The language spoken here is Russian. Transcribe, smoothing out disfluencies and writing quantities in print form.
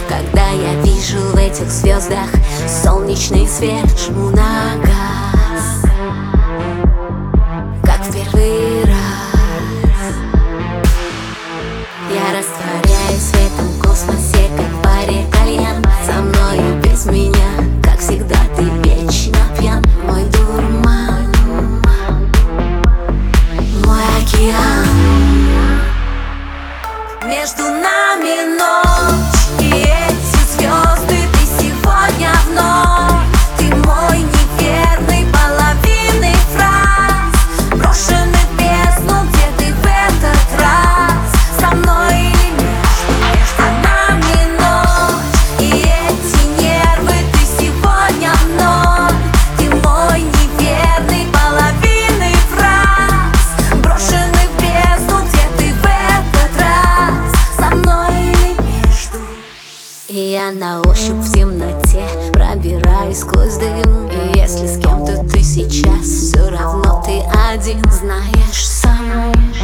Когда я вижу в этих звездах солнечный свет, жму на газ, как в первый раз. Я растворяюсь в этом космосе, как в паре кальян. Со мною без меня, как всегда, ты вечно пьян. Мой дурман, мой океан. Между нами ночь и эти звезды. Ты сегодня вновь, ты мой неверный, половинный фраз, брошенный в бездну, где ты в этот раз. Со мной или между нами ночь и эти нервы. Ты сегодня вновь, ты мой неверный, половинный фраз, брошенный в бездну, где ты в этот раз. Со мной или между. И я на ощупь в темноте пробираюсь сквозь дым. И если с кем-то ты сейчас, все равно ты один. Знаешь, сам